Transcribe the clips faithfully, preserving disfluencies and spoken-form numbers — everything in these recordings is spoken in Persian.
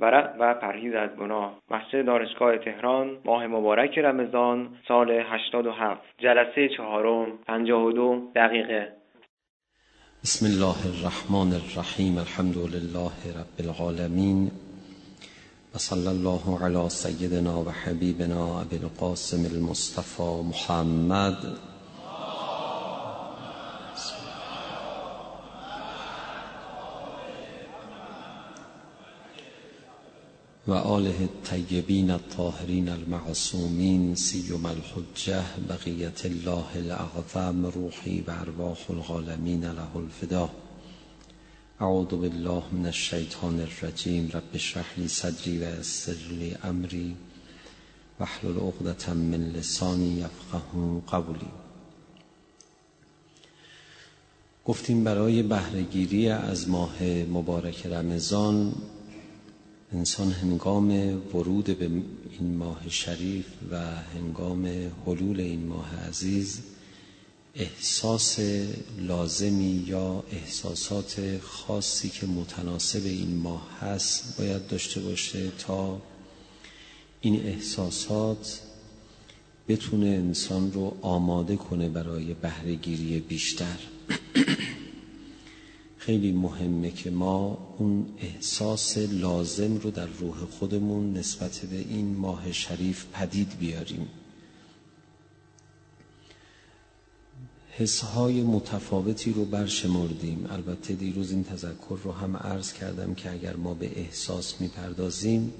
ورع و پرهیز از گناه. مسجد دانشگاه تهران، ماه مبارک رمضان، سال هشتاد و هفت، جلسه چهارم، پنجاه و دو دقیقه. بسم الله الرحمن الرحیم. الحمد لله رب العالمین و صلی الله علی سیدنا و حبیبنا ابی القاسم المصطفى محمد و آله الطیبین الطاهرین المعصومین، سیما الحجة بقیة الله الاعظم، روحی و ارواح العالمین له الفدا. اعوذ بالله من الشیطان الرجیم. رب اشرح لی صدری و یسر لی امری واحلل عقدة من لسانی یفقهوا قولی. گفتیم برای بهره‌گیری از ماه مبارک رمضان، انسان هنگام ورود به این ماه شریف و هنگام حلول این ماه عزیز احساس لازمی یا احساسات خاصی که متناسب این ماه هست باید داشته باشه تا این احساسات بتونه انسان رو آماده کنه برای بهره‌گیری بیشتر. خیلی مهمه که ما اون احساس لازم رو در روح خودمون نسبت به این ماه شریف پدید بیاریم. حسهای متفاوتی رو برشمردیم. البته دیروز این تذکر رو هم عرض کردم که اگر ما به احساس میپردازیم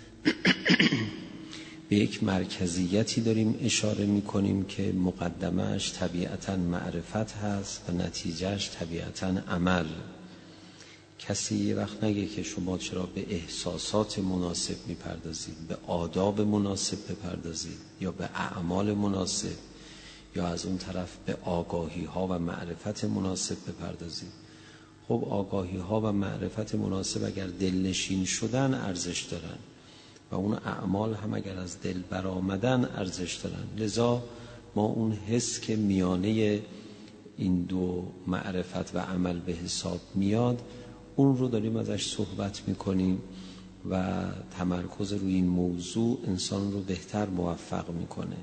به یک مرکزیتی داریم اشاره میکنیم که مقدمهش طبیعتاً معرفت هست و نتیجهش طبیعتاً عمل. کسی یه وقت نگه که شما چرا به احساسات مناسب میپردازید، به آداب مناسب بپردازید یا به اعمال مناسب یا از اون طرف به آگاهی ها و معرفت مناسب بپردازید. خب آگاهی ها و معرفت مناسب اگر دلنشین شدن ارزش دارن و اون اعمال هم اگر از دل برآمدن ارزش دارن. لذا ما اون حس که میانه این دو معرفت و عمل به حساب میاد، اون رو داریم ازش صحبت میکنیم و تمرکز روی این موضوع انسان رو بهتر موفق میکنه.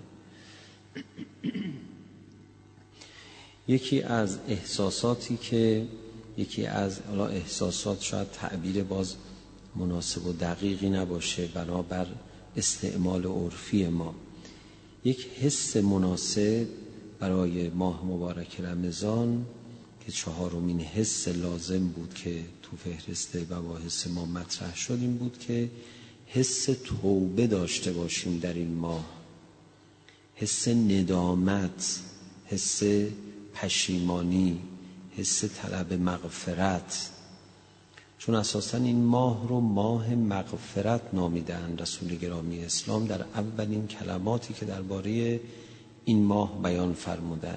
یکی از احساساتی که یکی از حالا احساسات شاید تعبیر باز مناسب و دقیقی نباشه بنابر استعمال عرفی ما، یک حس مناسب برای ماه مبارک رمضان که چهارمین حس لازم بود که تو فهرست مباحث ما مطرح شد این بود که حس توبه داشته باشیم در این ماه، حس ندامت، حس پشیمانی، حس طلب مغفرت. چون اساساً این ماه رو ماه مغفرت نامیدن رسول گرامی اسلام در اولین کلماتی که درباره این ماه بیان فرمودن.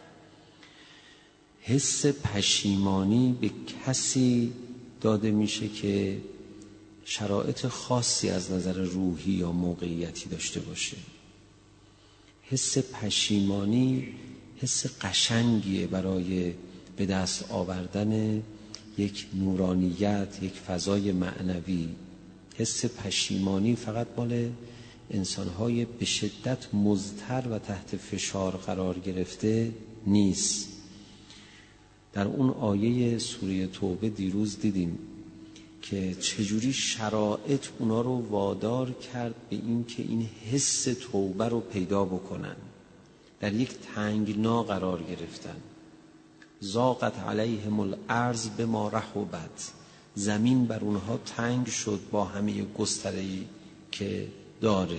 حس پشیمانی به کسی داده میشه که شرایط خاصی از نظر روحی یا موقعیتی داشته باشه. حس پشیمانی حس قشنگیه برای به دست آوردن یک نورانیت، یک فضای معنوی. حس پشیمانی فقط مال انسان‌های به شدت مضطر و تحت فشار قرار گرفته نیست. در اون آیه سوره توبه دیروز دیدیم که چجوری شرایط اونا رو وادار کرد به این که این حس توبه رو پیدا بکنن. در یک تنگنا قرار گرفتن. ضاقت علیهم الارض بما رحبت، زمین بر اونها تنگ شد با همه گستره‌ای که داره.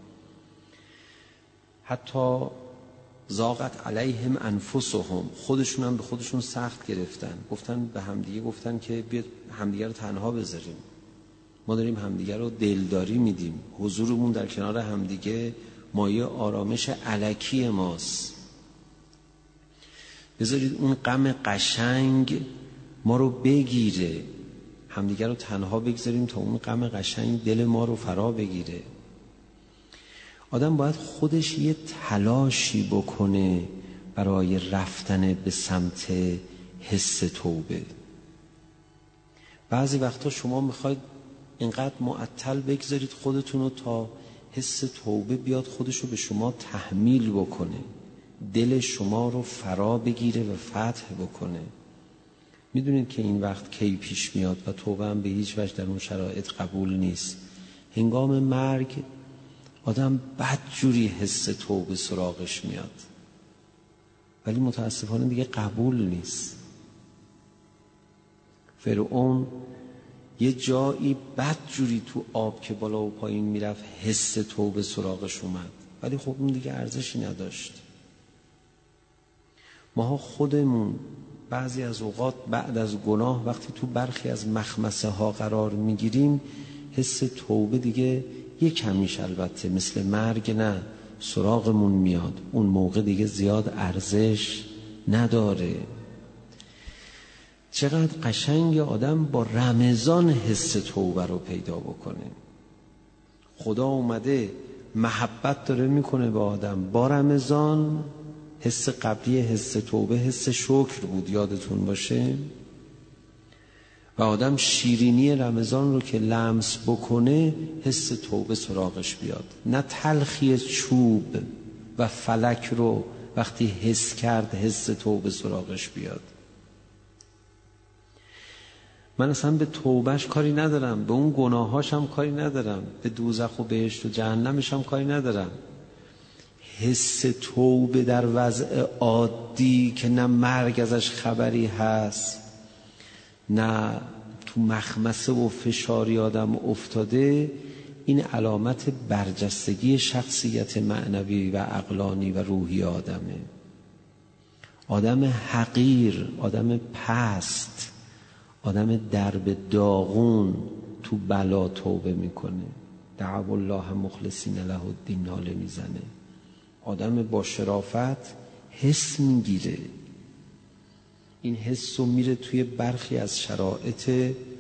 حتی ضاقت علیهم انفسهم، خودشون هم به خودشون سخت گرفتن، گفتن به همدیگه گفتن که بیاد همدیگه رو تنها بذاریم، ما داریم همدیگه رو دلداری میدیم، حضورمون در کنار همدیگه مایه آرامش الکی ماست، بذارید اون غم قشنگ ما رو بگیره، همدیگه رو تنها بگذاریم تا اون غم قشنگ دل ما رو فرا بگیره. آدم باید خودش یه تلاشی بکنه برای رفتن به سمت حس توبه. بعضی وقتا شما میخواید اینقدر معطل بگذارید خودتون رو تا حس توبه بیاد خودش رو به شما تحمیل بکنه، دل شما رو فرا بگیره و فتح بکنه. میدونید که این وقت کی پیش میاد و توبه هم به هیچ وجه در اون شرایط قبول نیست. هنگام مرگ آدم بدجوری حس توبه سراغش میاد، ولی متاسفانه دیگه قبول نیست. فرعون یه جایی بدجوری تو آب که بالا و پایین میرفت حس توبه سراغش اومد، ولی خب اون دیگه ارزشی نداشت. ماها خودمون بعضی از اوقات بعد از گناه وقتی تو برخی از مخمسه ها قرار میگیریم حس توبه دیگه یک کمیش البته مثل مرگ نه سراغمون میاد، اون موقع دیگه زیاد ارزش نداره. چقدر قشنگ آدم با رمضان حس توبه رو پیدا بکنه. خدا اومده محبت داره میکنه به آدم با رمضان. حس قبلی حس توبه حس شکر بود یادتون باشه، و آدم شیرینی رمضان رو که لمس بکنه حس توبه سراغش بیاد، نه تلخی چوب و فلک رو وقتی حس کرد حس توبه سراغش بیاد. من اصلا به توبهش کاری ندارم، به اون گناهاش هم کاری ندارم، به دوزخ و بهشت و جهنمش هم کاری ندارم. حس توبه در وضع عادی که نه مرگ ازش خبری هست نه تو مخمسه و فشاری آدم افتاده، این علامت برجستگی شخصیت معنوی و عقلانی و روحی آدمه. آدم حقیر، آدم پست، آدم درب داغون تو بلا توبه میکنه، دعوا الله مخلصین له الدین ناله میزنه. آدم با شرافت حس میگیره، این حس رو میره توی برخی از شرایط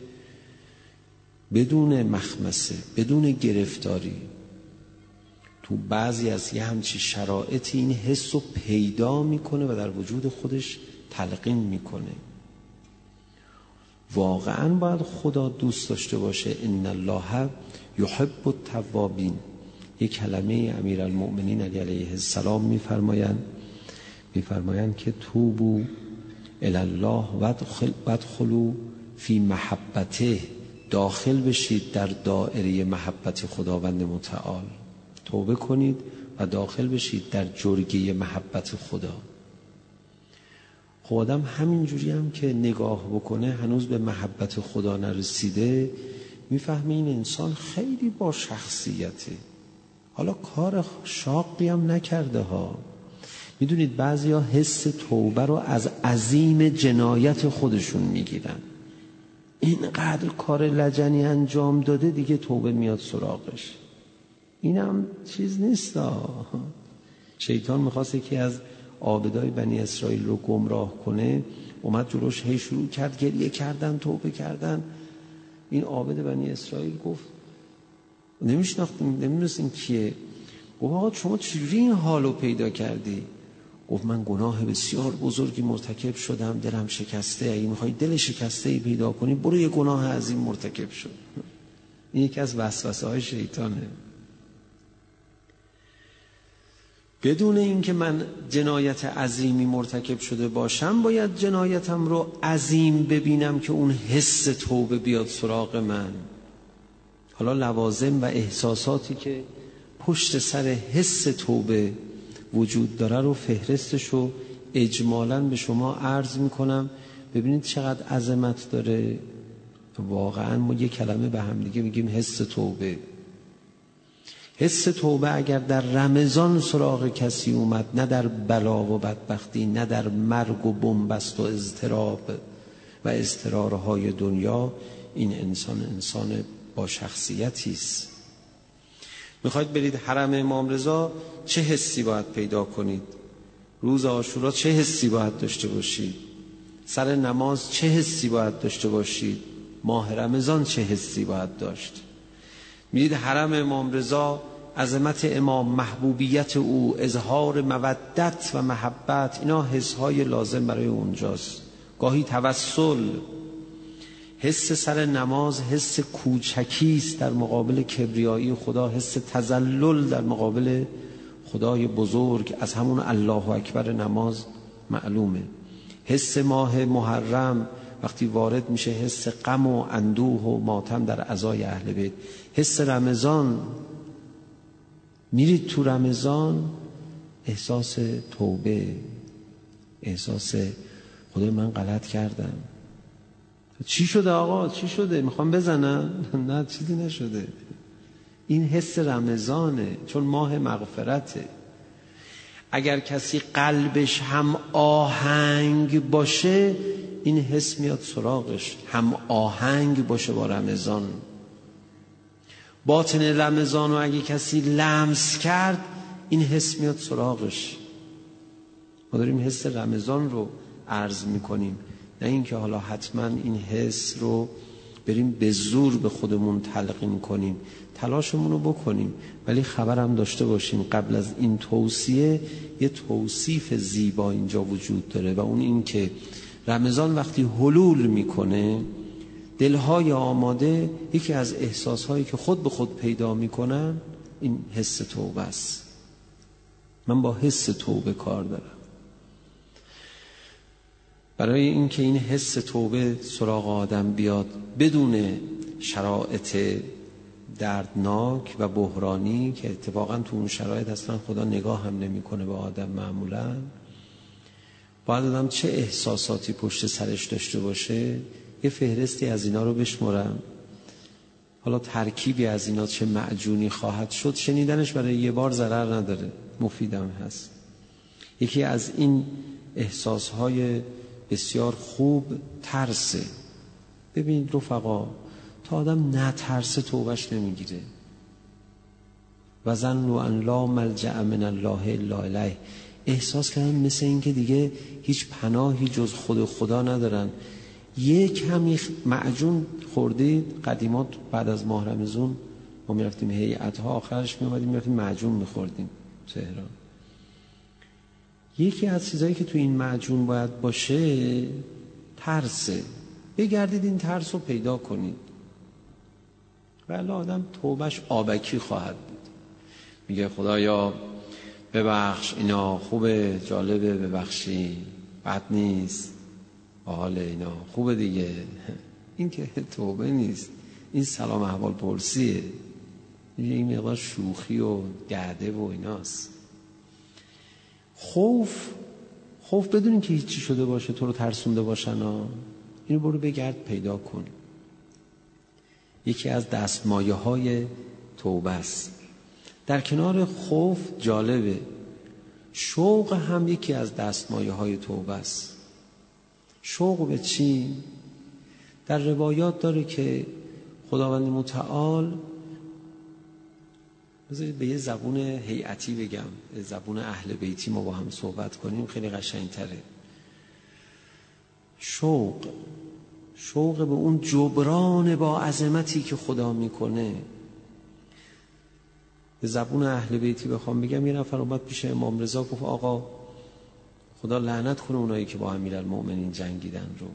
بدون مخمسه بدون گرفتاری، تو بعضی از یه همچی شرایطی این حس رو پیدا میکنه و در وجود خودش تلقین میکنه. واقعا باید خدا دوست داشته باشه. ان الله یحب التوابین. یک کلمه امیرالمؤمنین علی علیه السلام میفرمایند میفرمایند که توبو الی الله وادخلوا فی محبته، داخل بشید در دایره محبت خداوند متعال، توبه کنید و داخل بشید در جرگه محبت خدا. خب آدم همینجوری هم که نگاه بکنه هنوز به محبت خدا نرسیده، میفهمه این انسان خیلی با شخصیته، حالا کار شاقی هم نکرده ها. میدونید بعضی ها حس توبه رو از عظیم جنایت خودشون میگیرن، اینقدر کار لجنی انجام داده دیگه توبه میاد سراغش. اینم چیز نیست ها. شیطان میخواست یکی از عابدای بنی اسرائیل رو گمراه کنه، اومد جلوش هی شروع کرد گریه کردن توبه کردن. این عابد بنی اسرائیل گفت نمیشناختیم نمیدونستیم کیه. گفت آقا شما چجوری این حالو پیدا کردی؟ گفت من گناه بسیار بزرگی مرتکب شدم، دلم شکسته. اگه میخوای دل شکسته ای پیدا کنی برو یه گناه عظیم مرتکب شد. این یکی از وسوسه های شیطانه. بدون اینکه من جنایت عظیمی مرتکب شده باشم باید جنایتم رو عظیم ببینم که اون حس توبه بیاد سراغ من. حالا لوازم و احساساتی که پشت سر حس توبه وجود داره رو فهرستش رو اجمالاً به شما عرض میکنم. ببینید چقدر عظمت داره. واقعاً ما یک کلمه به هم دیگه میگیم حس توبه. حس توبه اگر در رمضان سراغ کسی اومد، نه در بلا و بدبختی، نه در مرگ و بنبست و اضطراب و اضطرارهای دنیا، این انسان انسان با شخصیتی است. میخواید برید حرم امام رضا، چه حسی باید پیدا کنید؟ روز عاشورا چه حسی باید داشته باشید؟ سر نماز چه حسی باید داشته باشید؟ ماه رمضان چه حسی باید داشت؟ میرید حرم امام رضا، عظمت امام، محبوبیت او، اظهار مودت و محبت، اینا حسهای لازم برای اونجاست. گاهی توسل، حس سر نماز حس کوچکی است در مقابل کبریایی خدا، حس تذلل در مقابل خدای بزرگ. از همون الله اکبر نماز معلومه. حس ماه محرم وقتی وارد میشه حس غم و اندوه و ماتم در عزای اهل بیت. حس رمضان، میرید تو رمضان احساس توبه، احساس خدای من غلط کردم. چی شده آقا؟ چی شده؟ میخوام بزنم؟ نه چیزی نشده. این حس رمضانه، چون ماه مغفرته. اگر کسی قلبش هم آهنگ باشه این حس میاد سراغش، هم آهنگ باشه با رمضان. باطن رمضان رو اگه کسی لمس کرد این حس میاد سراغش. ما داریم حس رمضان رو عرض میکنیم، نه اینکه حالا حتما این حس رو بریم به زور به خودمون تلقین کنیم. تلاشمون رو بکنیم، ولی خبرم داشته باشیم قبل از این توصیه یه توصیف زیبا اینجا وجود داره و اون این که رمضان وقتی حلول میکنه دلهای آماده، یکی از احساسهایی که خود به خود پیدا میکنن این حس توبه است. من با حس توبه کار دارم. برای اینکه این حس توبه سراغ آدم بیاد بدون شرایط دردناک و بحرانی که اتفاقا تو اون شرایط اصلا خدا نگاه هم نمیکنه به آدم معمولا، باید آدم چه احساساتی پشت سرش داشته باشه. یه فهرستی از اینا رو بشمرم، حالا ترکیبی از اینا چه معجونی خواهد شد، شنیدنش برای یه بار ضرر نداره، مفیدم هست. یکی از این احساسهای بسیار خوب ترسه. ببینید رفقا، تا آدم نترسه توبش نمیگیره. و ظنوا ان لا ملجأ من الله الا الیه. احساس کردن مثل این که دیگه هیچ پناهی جز خود خدا ندارن. یک همی معجون خوردید قدیمات، بعد از ماه رمضان ما میرفتیم هیئت‌ها، آخرش میومدیم میرفتیم معجون میخوردیم تهران. یکی از چیزایی که تو این معجون باید باشه ترسه. بگردید این ترس رو پیدا کنید، ولی آدم توبش آبکی خواهد بود. میگه خدایا ببخش، اینا خوبه، جالبه، ببخشی، بد نیست، حال اینا خوبه دیگه. این که توبه نیست، این سلام احوال پرسیه، این مقدار شوخی و گرده و ایناست. خوف خوف بدونین که هیچی شده باشه تو رو ترسونده باشن ها. اینو برو بگرد پیدا کن. یکی از دستمایه های توبه است. در کنار خوف جالبه شوق هم یکی از دستمایه های توبه است. شوق به چی؟ در روایات داره که خداوند متعال، بذارید به یه زبون هیئتی بگم، زبون اهل بیتی ما با هم صحبت کنیم خیلی قشنگتره. شوق شوق به اون جبران با عظمتی که خدا میکنه. به زبون اهل بیتی بخوام بگم، یه نفر اومد پیش امام رضا گفت آقا خدا لعنت کنه اونایی که با امیرالمؤمنین جنگیدن رو.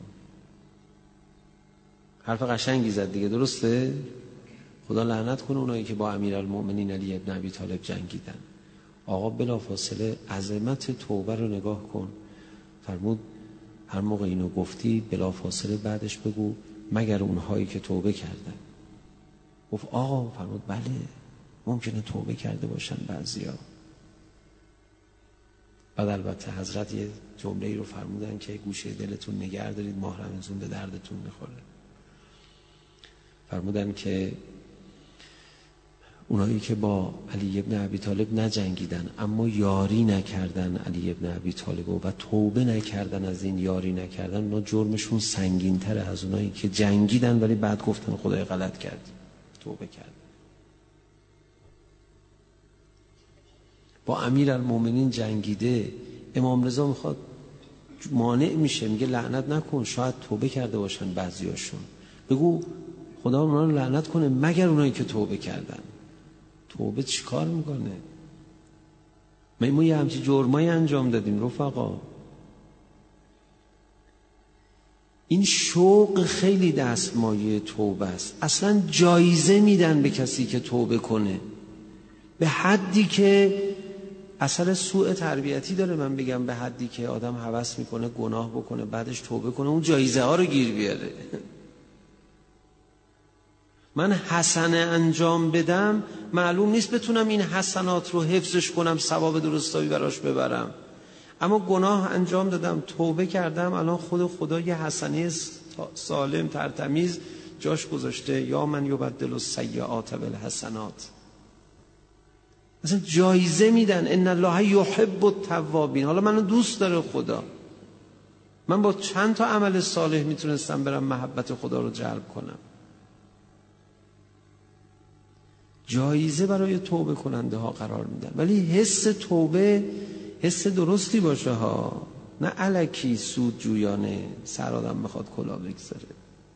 حرف قشنگی زد دیگه، درسته؟ خدا لعنت کنه اونایی که با امیرالمؤمنین علی ابن ابی طالب جنگیدن. آقا بلافاصله عظمت توبه رو نگاه کن، فرمود هر موقع اینو گفتی بلافاصله بعدش بگو مگر اونهایی که توبه کردن. گفت آقا، فرمود بله ممکنه توبه کرده باشن بعضیا. بعد البته حضرت یه جمله‌ای رو فرمودن که گوشه دلتون نگه دارید، ماه رمضان به دردتون میخوره. فرمودن که اونایی که با علی ابن ابی طالب نجنگیدن اما یاری نکردن علی ابن ابی طالب و توبه نکردن از این یاری نکردن، اونا جرمشون سنگین تره از اونایی که جنگیدن ولی بعد گفتن خدای غلط کرد، توبه کرد. با امیرالمؤمنین جنگیده، امام رضا میخواد مانع میشه، میگه لعنت نکن، شاید توبه کرده باشن بعضیاشون، بگو خدا اونا رو لعنت کنه مگر اونایی که توبه کردن. توبه چی کار میکنه؟ ما یه همچی جرمایی انجام دادیم رفقا. این شوق خیلی دستمایه توبه است. اصلا جایزه میدن به کسی که توبه کنه، به حدی که اثر سوء تربیتی داره. من بگم به حدی که آدم هوس میکنه گناه بکنه بعدش توبه کنه اون جایزه ها رو گیر بیاره. من حسنه انجام بدم معلوم نیست بتونم این حسنات رو حفظش کنم، ثواب درستایی براش ببرم. اما گناه انجام دادم، توبه کردم، الان خود خدا یه حسنه سالم ترتمیز جاش گذاشته، یا من یبدل السیئات بالحسنات. مثلا جایزه میدن، ان الله یحب التوابین. حالا منو دوست داره خدا، من با چند تا عمل صالح میتونستم برم محبت خدا رو جلب کنم. جایزه برای توبه کننده ها قرار میدن، ولی حس توبه حس درستی باشه ها، نه الکی سود جویانه سر آدم بخواد کلا بگذاره.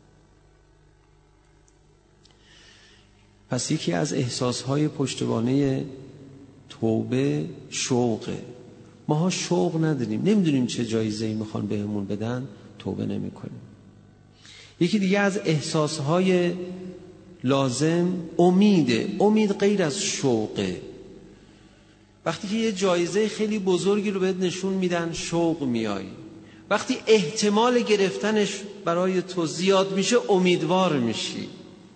پس یکی از احساسهای پشتوانه توبه شوقه. ماها شوق نداریم، نمیدونیم چه جایزه‌ای میخوان بهمون بدن، توبه نمی کنیم. یکی دیگه از احساسهای لازم امیده. امید غیر از شوقه. وقتی که یه جایزه خیلی بزرگی رو بهت نشون میدن شوق میای، وقتی احتمال گرفتنش برای تو زیاد میشه امیدوار میشی.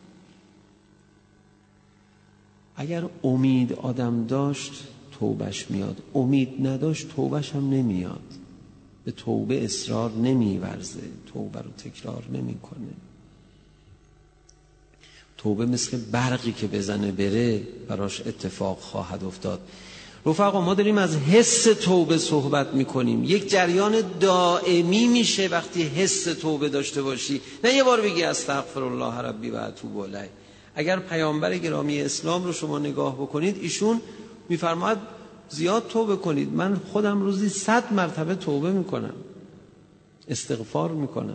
اگر امید آدم داشت توبهش میاد، امید نداشت توبهش هم نمیاد، به توبه اصرار نمیورزه، توبه رو تکرار نمیکنه. توبه مثل برقی که بزنه بره براش اتفاق خواهد افتاد. رفقا ما داریم از حس توبه صحبت میکنیم. یک جریان دائمی میشه وقتی حس توبه داشته باشی، نه یه بار بگی استغفر الله ربی و اتوب الیه. اگر پیامبر گرامی اسلام رو شما نگاه بکنید، ایشون میفرماید زیاد توبه کنید. من خودم روزی صد مرتبه توبه میکنم، استغفار میکنم.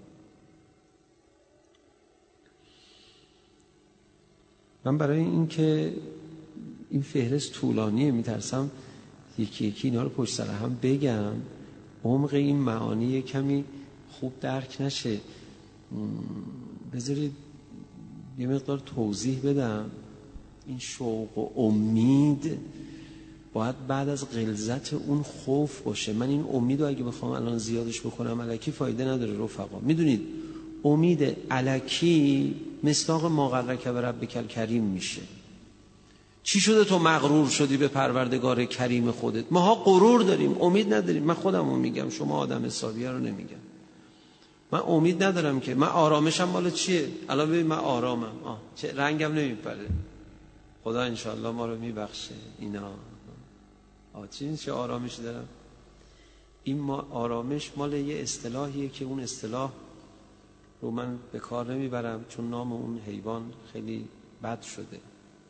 من برای این که این فهرست طولانیه میترسم یکی یکی اینا رو پشت سر هم بگم، عمق این معانی کمی خوب درک نشه. بذارید یه مقدار توضیح بدم. این شوق و امید باید بعد از غلظت اون خوف باشه. من این امید رو اگه بخوام الان زیادش بکنم الکی فایده نداره رفقا. میدونید امید الکی مصداق ما غرک بربک الکریم میشه. چی شده تو مغرور شدی به پروردگار کریم خودت؟ ماها غرور داریم، امید نداریم. من خودمو میگم، شما آدم حسابیه رو نمیگم. من امید ندارم که من آرامشم مال چیه؟ الان ببین من آرامم، آه چه رنگم نمیپره. خدا انشالله ما رو میبخشه اینا. آه چی چه آرامشی دارم؟ این ما آرامش مال یه اصطلاحیه که اون اصطلاح رو من به کار نمیبرم چون نام اون حیوان خیلی بد شده.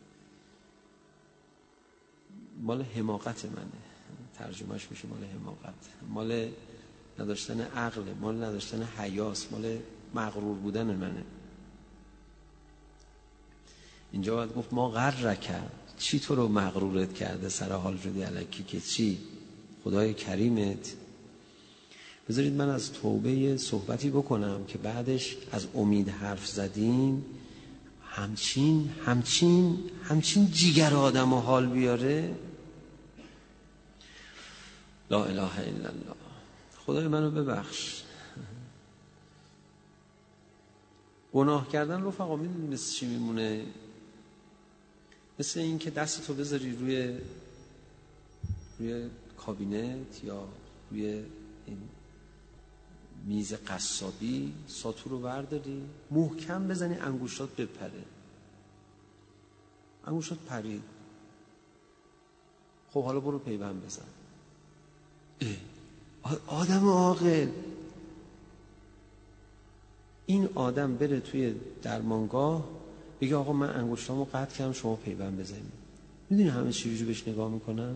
مال حماقت منه، ترجمهش میشه مال حماقت، مال نداشتن عقل، مال نداشتن حیاس، مال مغرور بودن منه. اینجا باید گفت ما غرک، چی تو رو مغرورت کرده سر حال شدی الکی که چی؟ خدای کریمت. بذارید من از توبه صحبتی بکنم که بعدش از امید حرف زدیم، همچین همچین همچین جیگر آدم و حال بیاره. لا اله الا الله. خدای منو ببخش. گناه کردن رفقا میدونی مثل چی میمونه؟ مثل این که دستتو بذاری روی روی کابینت یا روی این میز قصابی، ساتور رو برداری محکم بزنی انگوشتات بپره. انگوشتات پرید، خب حالا برو پیوند بزن. آدم عاقل، این آدم بره توی درمانگاه بگه آقا من انگشتامو قطع کردم شما پیوند بزنید. میدونی همه چی جوری بهش نگاه میکنن؟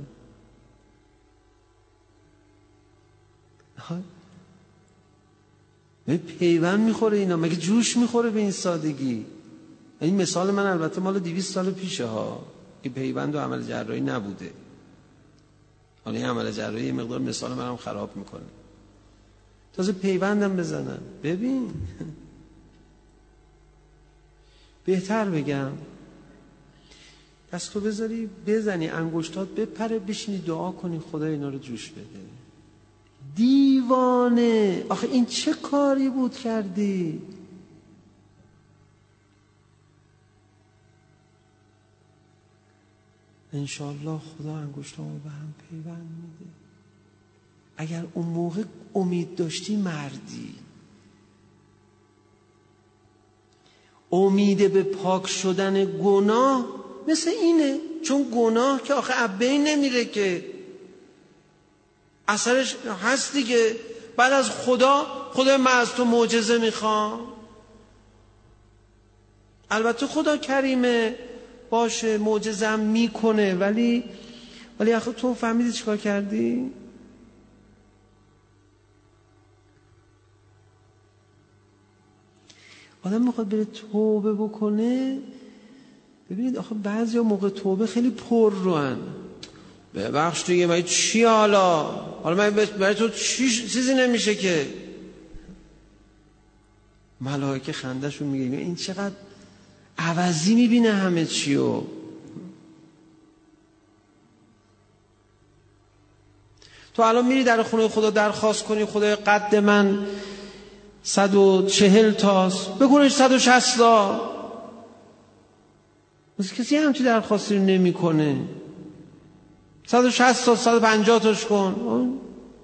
ها به پیوند میخوره اینا، مگه جوش میخوره به این سادگی؟ این مثال من البته مال دویست سال پیشه ها که پیوند و عمل جراحی نبوده. حالا این عمل جراحی مقدار مثال منم خراب میکنه. تازه پیوندم بزنن. ببین بهتر بگم دستو بذاری بزنی انگشتات بپره، بشینی دعا کنی خدا اینا رو جوش بده. دیوانه، آخه این چه کاری بود کردی؟ انشالله خدا انگشتامو به هم پیوند میده. اگر اون موقع امید داشتی مردی. امید به پاک شدن گناه مثل اینه، چون گناه که آخه ابین نمیره که، اثرش هست دیگه. بعد از خدا خدا من از تو معجزه میخوام. البته خدا کریمه، باشه معجزه هم میکنه، ولی ولی آخه تو فهمیدی چیکار کردی؟ آدم میخواد بره توبه بکنه. ببینید آخه بعضی موقع توبه خیلی پر روان. ببخش دیگه من چی حالا حالا من برای تو چی چیزی نمیشه که. ملائکه خندهشون میگه این چقدر عوضی میبینه همه چیو. تو الان میری در خونه خدا درخواست کنی خدای قد من صد و چهل تاست، بکنش صد و شصت تا. مثل کسی همچی درخواستی رو نمی کنه. صد و شصت تا صد و پنجاه تاش کن.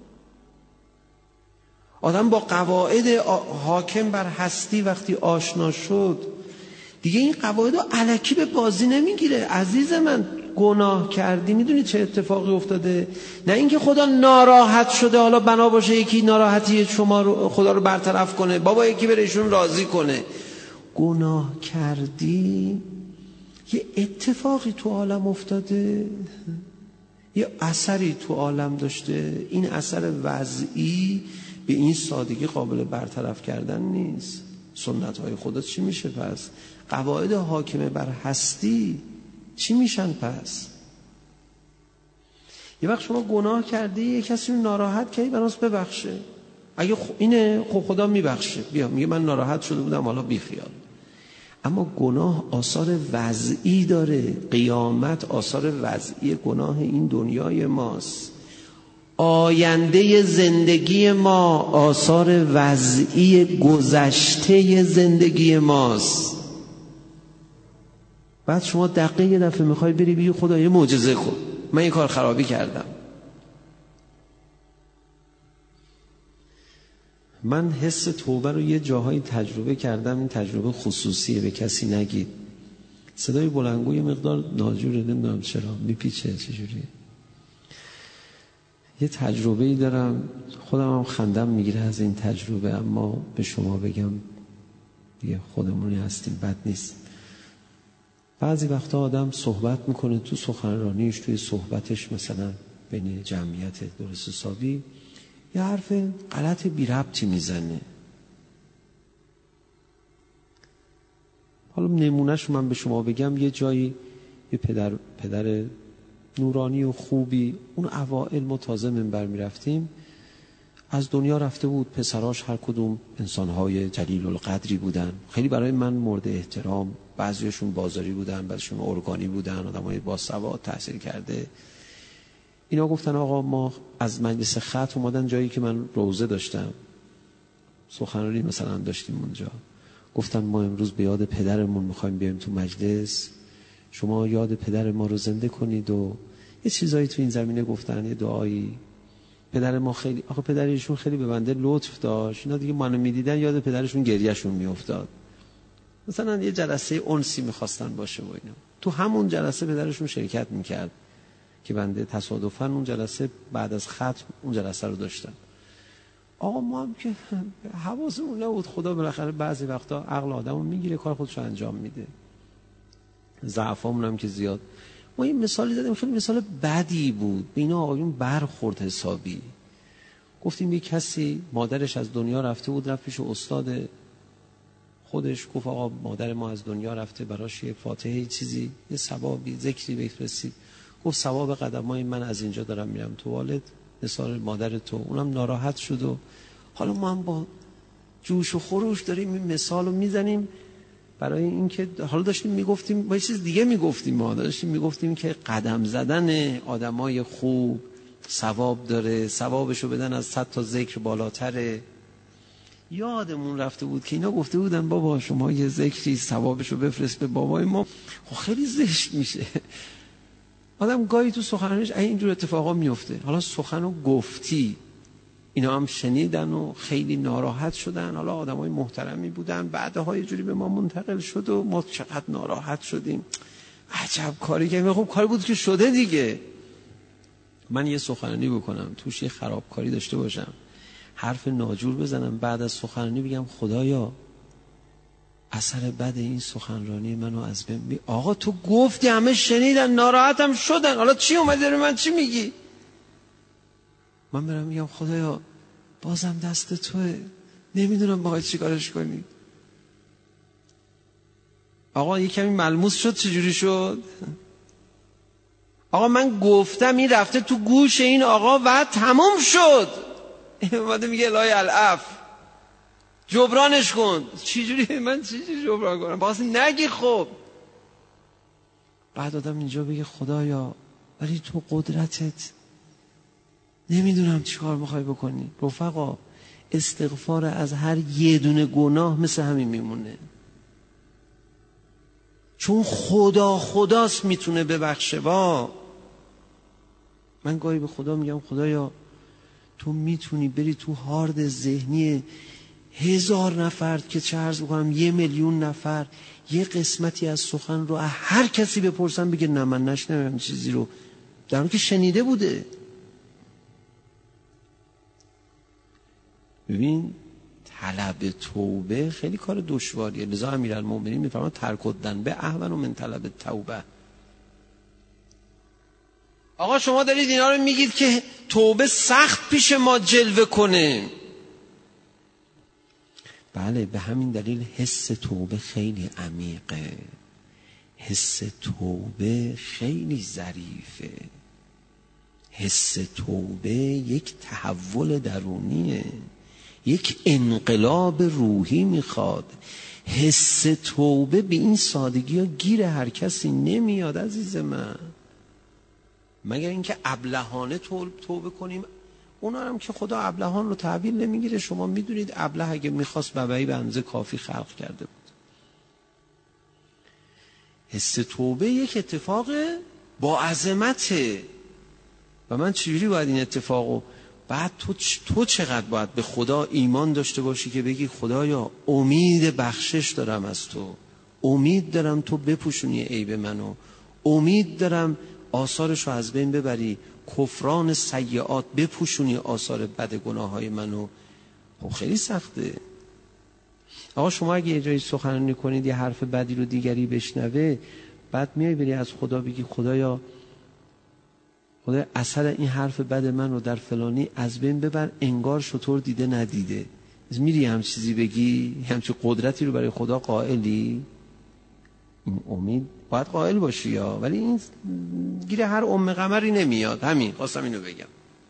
آدم با قواعد حاکم بر هستی وقتی آشنا شد دیگه این قواعد رو الکی به بازی نمیگیره. عزیز من گناه کردی، میدونی چه اتفاقی افتاده؟ نه اینکه خدا ناراحت شده حالا بنا باشه یکی ناراحتی شما رو خدا رو برطرف کنه، بابا یکی بره ایشون راضی کنه. گناه کردی یه اتفاقی تو عالم افتاده، یه اثری تو عالم داشته. این اثر وضعی به این سادگی قابل برطرف کردن نیست. سنت های خدا چی میشه پس؟ قواعد حاکمه بر هستی چی میشن پس؟ یه وقت شما گناه کردی، یه کسی رو ناراحت کردی، بناس ببخشه. اگه خ... اینه خب خدا میبخشه، بیا میگه من ناراحت شده بودم حالا بی خیال. اما گناه آثار وضعی داره. قیامت آثار وضعی گناه این دنیای ماست. آینده زندگی ما آثار وضعی گذشته زندگی ماست. بعد شما دقیقه یه دفعه میخوای بری بگی خدا یه معجزه کن، من یه کار خرابی کردم. من حس توبه رو یه جاهایی تجربه کردم. این تجربه خصوصیه، به کسی نگید. صدای بلندگوی مقدار ناجوره، نمیدونم چرا میپیچه چجوریه. یه تجربه‌ای دارم، خودم هم خندم میگیره از این تجربه، اما به شما بگم دیگه خودمونی هستیم، بد نیست. بعضی وقتا آدم صحبت میکنه، تو سخنرانیش توی صحبتش مثلا بین جمعیت درست حسابی یه حرف غلط بی ربطی میزنه. حالا نمونهش من به شما بگم، یه جایی یه پدر پدر نورانی و خوبی، اون اوائل ما تازه منبر میرفتیم، از دنیا رفته بود. پسراش هر کدوم انسانهای جلیل القدری بودن، خیلی برای من مورد احترام. بعضیشون بازاری بودن، بعضیشون ارگانی بودن، آدمای با سواد تحصیل کرده. اینا گفتن آقا ما از مجلس ختم اومدن جایی که من روزه داشتم، سخنرانی مثلا داشتیم اونجا. گفتن ما امروز به یاد پدرمون میخوایم بیایم تو مجلس، شما یاد پدر ما رو زنده کنید. و یه چیزایی تو این زمینه گفتن، یه دعایی. پدر ما خیلی، آخه پدرشون خیلی به بنده لطف داشت. اینا دیگه منو میدیدن یاد پدرشون گریهشون میافتاد. مثلا یه جلسه انسی میخواستن باشه و اینا، تو همون جلسه پدرشون شرکت میکرد که بنده تصادفاً اون جلسه بعد از ختم اون جلسه رو داشتم. آقا ما هم که حواسمون نبود. خدا بالاخره بعضی وقتا عقل آدمو میگیره، کار خودش رو انجام میده. ضعفامون هم که زیاد. ما این مثالی زدیم، خیلی مثال بدی بود. به اینا آقایون برخورد حسابی. گفتیم یک کسی مادرش از دنیا رفته بود، رفت پیش استاد خودش، گفت آقا مادر ما از دنیا رفته، براش یه فاتحه چیزی، یه ثوابی ذکری بفرستید. گفت ثواب قدمای من از اینجا دارم میرم تو والد، مثال مادر تو. اونم ناراحت شد و حالا ما هم با جوش و خروش داریم این مثال رو میزنیم برای اینکه حالا داشتیم میگفتیم با یه چیز دیگه میگفتیم ما داشتیم میگفتیم که قدم زدن آدمای خوب ثواب داره، ثوابشو بدن از صد تا ذکر بالاتره. یادمون رفته بود که اینا گفته بودن بابا شما یه ذکری ثوابشو بفرست به بابای ما. خب خیلی زشت میشه. آدم گاهی تو سخنرانیش اینجور اتفاقا میفته. حالا سخنو گفتی، اینا هم شنیدن و خیلی ناراحت شدن. حالا آدمای محترمی بودن، بعدها یه جوری به ما منتقل شد و ما چقدر ناراحت شدیم. عجب کاری کردیم. خب کاری بود که شده دیگه. من یه سخنرانی بکنم توش یه خرابکاری داشته باشم، حرف ناجور بزنم، بعد از سخنرانی بگم خدایا اثر بد این سخنرانی منو از بین بی... آقا تو گفتی همه شنیدن ناراحتم شدن، حالا چی اومدی رو من چی میگی؟ من برم میگم خدایا بازم دست توه، نمیدونم باید چی کارش کنی. آقا یه کمی ملموس شد. چجوری شد؟ آقا من گفتم این رفته تو گوش این آقا و تموم شد. اومده میگه الهی العف جبرانش کن. چی جوری من چی جوری جبران کنم؟ باز نگی. خب بعد آدم اینجا بگه خدایا ولی تو قدرتت نمیدونم چی کار میخوای بکنی. رفقا استغفار از هر یه دونه گناه مثل همین میمونه، چون خدا خداست میتونه ببخشه. وا من گاهی به خدا میگم خدایا تو میتونی بری تو هارد ذهنی هزار نفر که چه عرض بکنم یه میلیون نفر یه قسمتی از سخن رو هر کسی بپرسن بگه نه من نشنیدم چیزی رو، در حالی که شنیده بوده. ببین طلب توبه خیلی کار دشواریه، لذا امیرالمومنین میفرماید ترک الذنب اهون من طلب توبه. آقا شما دارید اینا رو میگید که توبه سخت پیش ما جلوه کنه. بله به همین دلیل حس توبه خیلی عمیقه، حس توبه خیلی ظریفه، حس توبه یک تحول درونیه، یک انقلاب روحی میخواد. حس توبه به این سادگی ها گیر هر کسی نمیاد عزیز من، مگر اینکه ابلهانه توبه کنیم. اونا هم که خدا ابلهان رو تحویل نمیگیره. شما میدونید ابله اگه میخواست ببعی به اندازه کافی خلق کرده بود. حس توبه یک اتفاق با عظمته و من چجوری باید این اتفاقو بعد تو تو چقدر باید به خدا ایمان داشته باشی که بگی خدایا امید بخشش دارم از تو، امید دارم تو بپوشونی عیب منو، امید دارم آثارش رو از بین ببری، کفران سیئات بپوشونی آثار بد گناههای منو. خب خیلی سخته. آقا شما اگه یه جایی سخنرانی کنید یه حرف بدی رو دیگری بشنوه، بعد میای بری از خدا بگی خدایا خدایا اثر این حرف بد من رو در فلانی از بین ببر، انگار شطور دیده ندیده. میری هم چیزی بگی، همچین قدرتی رو برای خدا قائلی؟ این امید باید قائل باشی یا، ولی این گیره هر ام قمری نمیاد. همین خواستم اینو بگم.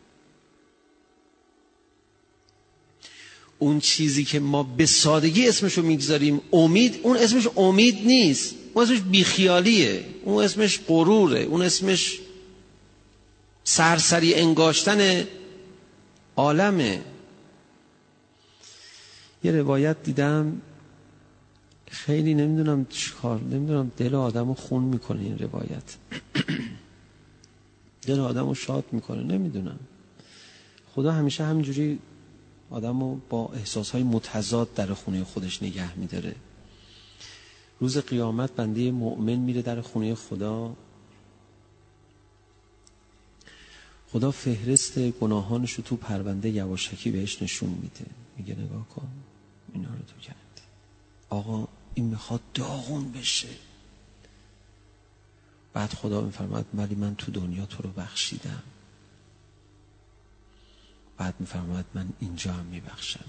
اون چیزی که ما به سادگی اسمشو میگذاریم امید، اون اسمش امید نیست، اون اسمش بیخیالیه، اون اسمش غروره، اون اسمش سرسری انگاشتن عالمه. یه روایت دیدم خیلی نمیدونم چیکار، نمیدونم دل آدمو خون میکنه این روایت. دل آدمو شاد میکنه. نمیدونم خدا همیشه همینجوری آدمو با احساسهای متضاد در خونه خودش نگه میداره. روز قیامت بنده مؤمن میره در خونه خدا، خدا فهرست گناهانش رو تو پرونده یواشکی بهش نشون میده، میگه نگاه کن اینا رو تو کردی، آقا این میخواد داغون بشه. بعد خدا میفرماد ولی من تو دنیا تو رو بخشیدم. بعد میفرماد من اینجا هم میبخشمت،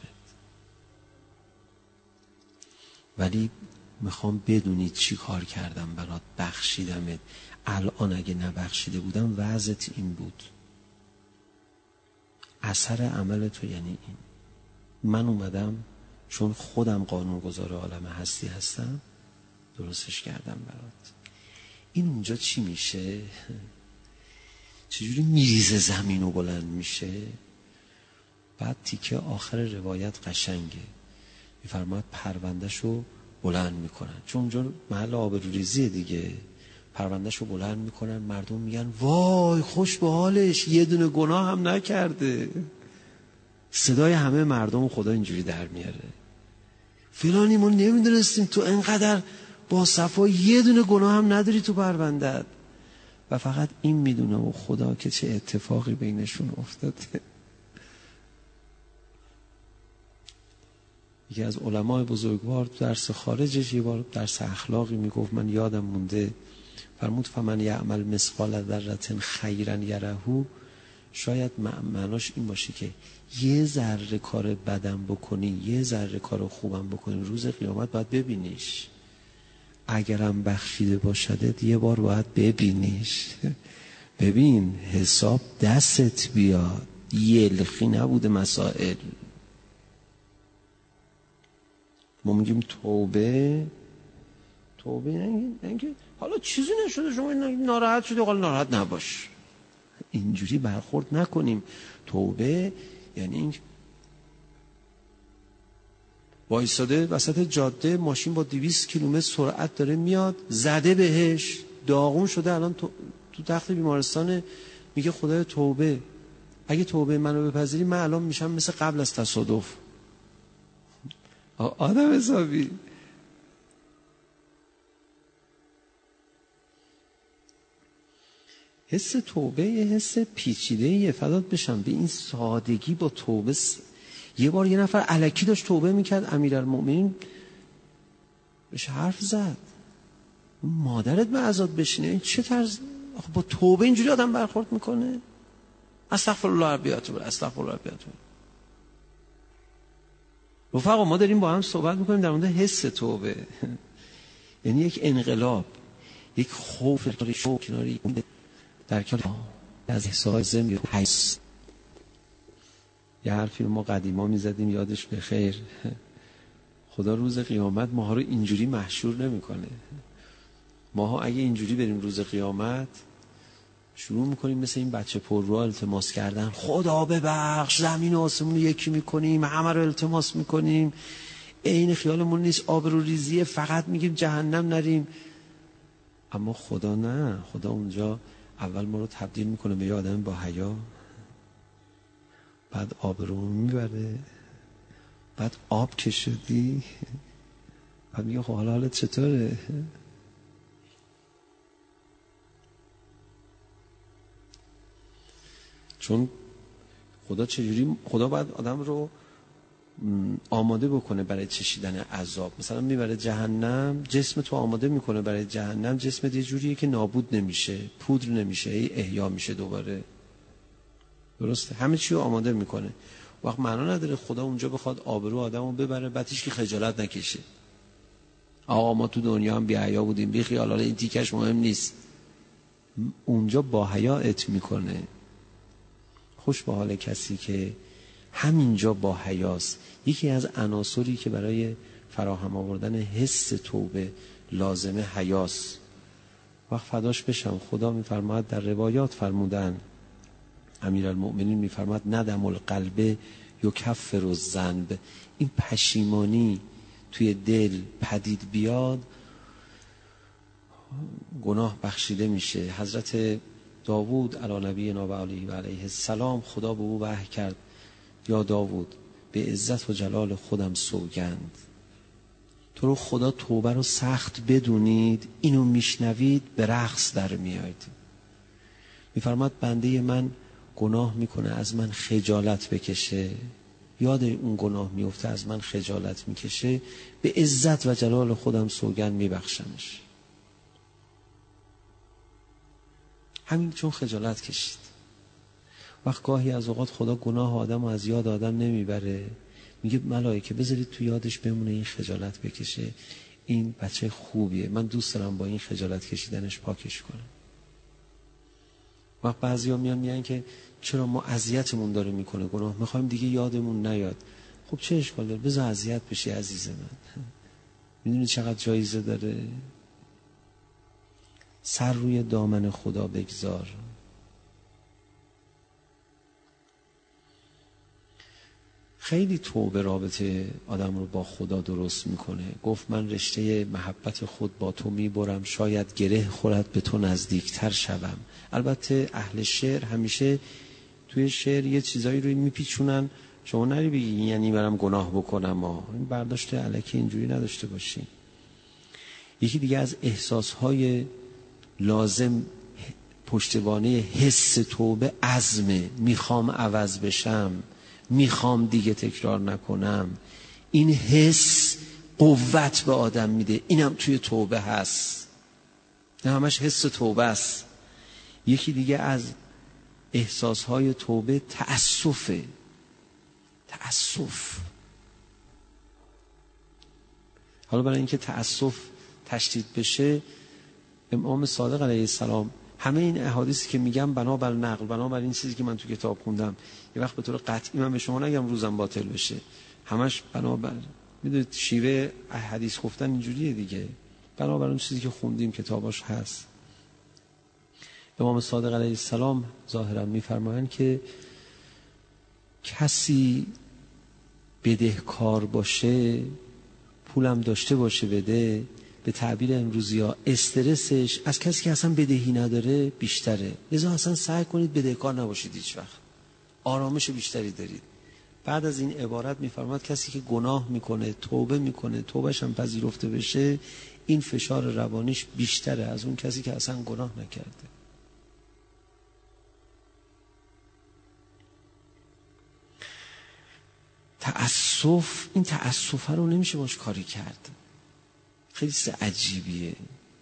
ولی میخوام بدونی چی کار کردم برات، بخشیدمت. الان اگه نبخشیده بودم وضعت این بود. اثر عمل تو یعنی این. من اومدم چون خودم قانونگذار عالم هستی هستم درستش کردم برات. این اونجا چی میشه؟ چجوری میریزه زمین و بلند میشه؟ بعد تیکه آخر روایت قشنگه، میفرماید پروندهشو بلند میکنن، چون اونجا محل آبروریزیه دیگه. پروندهشو بلند میکنن، مردم میگن وای خوش به حالش، یه دونه گناه هم نکرده. صدای همه مردم خدا اینجوری در میاره، فلانی ما نمیدونستیم تو انقدر با صفا یه دونه گناه هم نداری تو پرونده‌ات. و فقط این میدونه و خدا که چه اتفاقی بینشون افتاده. یکی از علمای بزرگوار درس خارجش یه بار درس اخلاقی میگفت، من یادم مونده، فرمود فمن یعمل مثقال ذره خیرا یره. شاید معناش این باشه که یه ذره کار بدم بکنی، یه ذره کار خوبم بکنی، روز قیامت باید ببینیش. اگرم بخشیده باشدت یه بار باید ببینیش. ببین حساب دستت بیاد، یلخی نبوده مسائل. ما میگیم توبه توبه نه که حالا چیزی نشده شما ناراحت شده حالا ناراحت نباش، اینجوری برخورد نکنیم. توبه یعنی این وایساده وسط جاده، ماشین با دویست کیلومتر سرعت داره میاد، زده بهش، داغون شده، الان تو, تو تخت بیمارستان، میگه خدای توبه اگه توبه منو بپذیری من الان میشم مثل قبل از تصادف. آدم حسابی. حس توبه یه حس پیچیده‌ایه، فدات بشم به این سادگی. با توبه س... یه بار یه نفر الکی داشت توبه میکرد، امیرالمؤمنین بهش حرف زد، مادرت به عزاد بشینه، این چه طرز با توبه اینجوری آدم برخورد میکنه؟ استغفر الله بیاتون استغفر الله بیاتون. رفقا ما داریم با هم صحبت میکنیم در مورد حس توبه. یعنی یک انقلاب، یک خوف شوق کناری در کنار از احساس حس. یه حرفی رو ما قدیما میزدیم یادش بخیر، خدا روز قیامت ماها رو اینجوری محشور نمیکنه. ماها اگه اینجوری بریم روز قیامت شروع میکنیم مثل این بچه پر رو التماس کردن، خدا ببخش، زمین و آسمون رو یکی میکنیم، همه رو التماس میکنیم، عین خیالمون نیست آبرو ریزیه، فقط میگیم جهنم نریم. اما خدا نه، خدا اونجا اول ما رو تبدیل میکنه به یه آدم با حیا، بعد آبرو میبره، بعد آب که شدی، بعد میگه خب حالا حالت چطوره؟ چون خدا چجوری، خدا باید آدم رو آماده بکنه برای چشیدن عذاب. مثلا میبره جهنم، جسم تو آماده میکنه برای جهنم، جسم یه جوریه که نابود نمیشه، پودر نمیشه، ای احیا میشه دوباره. درسته؟ همه چی رو آماده میکنه. وقت معنا نداره خدا اونجا بخواد آبرو آدمو ببره بعد هیچ کی خجالت نکشه. آقا ما تو دنیا هم بی حیا بودیم، بی خیال، حالا این تیکش مهم نیست. اونجا با حیا ات میکنه. خوش به حال کسی که همینجا با حیاست. یکی از عناصری که برای فراهم آوردن حس توبه لازمه حیاست. وقت فداش بشم خدا میفرماید، در روایات فرمودن امیرالمؤمنین میفرماید ندم القلب یکفر الذنب. این پشیمانی توی دل پدید بیاد گناه بخشیده میشه. حضرت داوود علی نبینا و علیه و علیه السلام خدا به او وحی کرد یا داوود به عزت و جلال خودم سوگند، تو رو خدا توبه رو سخت بدونید، اینو میشنوید به رقص در میاید. میفرماد بنده من گناه میکنه از من خجالت بکشه، یاد اون گناه میفته از من خجالت میکشه، به عزت و جلال خودم سوگند میبخشمش. همین چون خجالت کشید. وقت گاهی از اوقات خدا گناه آدم و از یاد آدم نمیبره، میگه ملائکه بذارید تو یادش بمونه، این خجالت بکشه، این بچه خوبیه، من دوست دارم با این خجالت کشیدنش پاکش کنم. وقت بعضی ها میان میگن که چرا ما اذیتمون داره میکنه گناه، میخوایم دیگه یادمون نیاد. خب چه اشکال داره؟ بذار اذیت بشی عزیز من. میدونی چقدر جایزه داره؟ سر روی دامن خدا بگذار. خیلی توبه رابطه آدم رو با خدا درست میکنه. گفت من رشته محبت خود با تو میبرم، شاید گره خورد به تو نزدیکتر شوم. البته اهل شعر همیشه توی شعر یه چیزایی رو میپیچونن، شما نری بگی یعنی برم گناه بکنم. ها این برداشت الکی اینجوری نداشته باشین. یکی دیگه از احساسهای لازم پشتوانه حس توبه عزمه. میخوام عوض بشم، میخوام دیگه تکرار نکنم. این حس قوت به آدم میده. اینم توی توبه هست، نه همش حس توبه است. یکی دیگه از احساسهای توبه تأسفه. تأسف. حالا برای اینکه تأسف تشدید بشه، امام صادق علیه السلام همه این احادیثی که میگم بنابر نقل، بنابر این چیزی که من تو کتاب خوندم، یه وقت به طور قطعی من به شما نگم روزم باطل بشه، همش بنابر، میدونید شیوه حدیث گفتن اینجوریه دیگه، بنابر اون چیزی که خوندیم کتاباش هست. امام صادق علیه السلام ظاهرا میفرمایند که کسی بدهکار باشه، پولم داشته باشه بده، به تعبیر امروزی ها استرسش از کسی که اصلا بدهی نداره بیشتره. لذا اصلا سعی کنید بدهکار نباشید هیچ وقت، آرامش بیشتری دارید. بعد از این عبارت میفرماد کسی که گناه میکنه، توبه میکنه، توبهش هم پذیرفته بشه، این فشار روانیش بیشتره از اون کسی که اصلا گناه نکرده. تأسف، این تأسف رو نمیشه باش کاری کرد، خیلی چیز عجیبیه.